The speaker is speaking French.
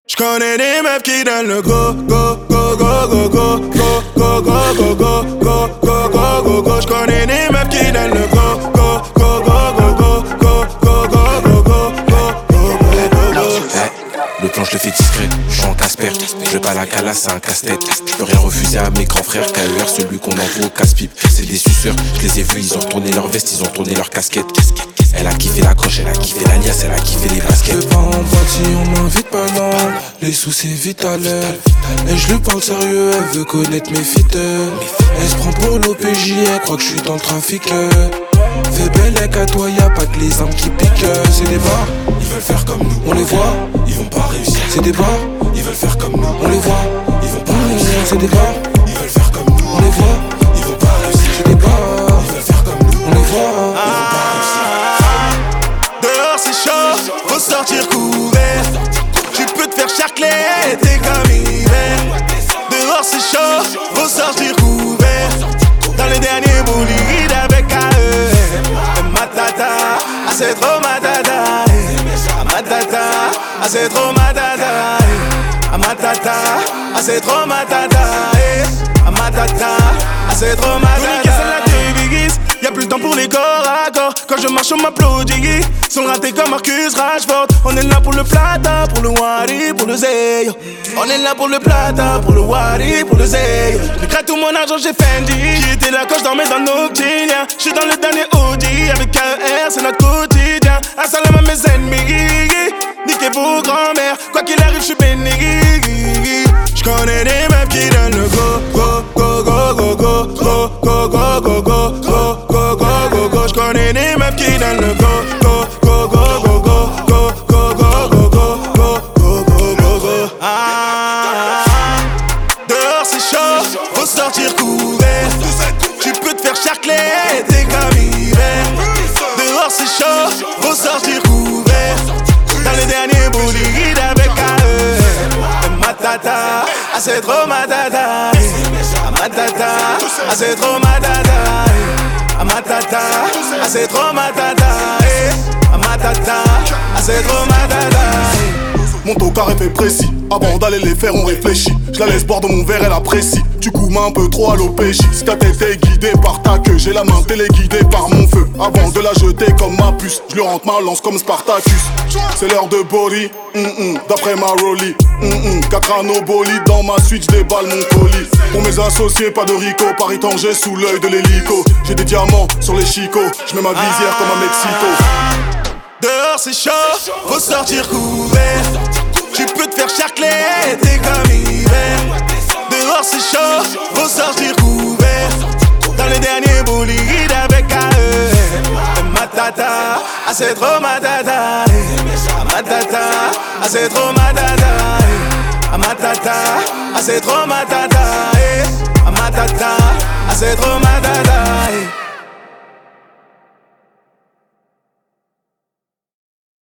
J'connais des meufs qui donnent le go, go, go, go, go, go, go, go, go, go, go, go, go, go, go, go. J'connais des meufs qui donnent le go, go, go, go, go, go, go, go, go, go, go, go, go. Le plan je le fais discret, je suis en Casper. Je veux pas la calasse, c'est un casse-tête. Je peux rien refuser à mes grands frères. KER, celui qu'on envoie au casse-pipe. C'est des suceurs, je les ai vus, ils ont tourné leur veste, ils ont tourné leur casquette. Elle a kiffé la coche, elle a kiffé la liasse, elle a kiffé les baskets. Je pas en boîte, on m'invite pas non. Les sous c'est vite à l'heure. Et je lui parle sérieux, elle veut connaître mes feats. Elle se prend pour l'OPJ, elle croit que je suis dans le trafic. Fais belle à toi, y'a pas que les armes qui piquent. C'est des bars, Ils veulent faire comme nous, on les voit. ils vont pas réussir. C'est des bars, Ils veulent faire comme nous, on les voit. ils vont pas réussir. C'est des bars, Ils veulent faire comme nous, on les voit. ils vont pas réussir. C'est des bars, Ils veulent faire comme nous, on les voit. Dehors c'est chaud, faut sortir couvert. Tu peux te faire charcler, t'es comme hiver. Dehors c'est chaud, faut sortir couvert. Dans les derniers bolides avec AE. Matata, ah c'est trop matata. Ah matata, ah c'est trop matata. Ah matata, ah c'est trop matata. Ah matata, ah c'est trop matata. Y'a plus de temps pour les corps à corps. Quand je marche on m'applaudit. Sont ratés comme Marcus Rashford. On est là pour le plata, pour le wari, pour le zeyo. On est là pour le plata, pour le wari, pour le zeyo. J'ai craqué tout mon argent chez Fendi. J'étais là quand je dormais dans nos quotidiens. J'suis dans le dernier Audi. Avec KER c'est notre quotidien. Assalam à mes ennemis. Niquez vos grand-mères. Quoi qu'il arrive j'suis béni. J'connais des meufs qui donnent le go, go, go, go, go, go, go, go, go, go, go, go, go, go, go. J'connais des meufs qui donnent le go, go, go, go, go, go, go, go, go, go, go, go, go, go, go. Ah, dehors c'est chaud, faut sortir couvert. Tu peux te faire charcler, t'es comme hiver. Dehors c'est chaud, faut sortir couvert. Dans les derniers bolides avec AE. Matata, ah c'est trop matata. Ah matata, ah c'est trop matata. Ah matata, ah c'est trop matata. Ah matata, ah c'est trop matata. Mon tocard est fait précis. Avant d'aller les faire, on réfléchit. Je la laisse boire de mon verre, elle apprécie. Tu coumes un peu trop à l'OPJ. Si ta tête est guidée par ta queue, j'ai la main téléguidée par mon feu. Avant de la jeter comme ma puce, je lui rentre ma lance comme Spartacus. C'est l'heure de Bori, d'après ma rollie. 4 anneaux bolides dans ma suite, j'déballe mon colis. Pour mes associés, pas de Rico. Paris-Tanger sous l'œil de l'hélico. J'ai des diamants sur les chicots. J'mets ma visière comme à Mexico. Dehors c'est chaud, faut sortir couvert. Tu peux te faire charcler, t'es comme hiver. Dehors c'est chaud, faut sortir couvert. Dans les derniers bolides avec AE. Matata, ah c'est trop matata. Ah matata, ah c'est trop matata. Ah matata, ah c'est trop matata. Ah matata, ah c'est trop matata.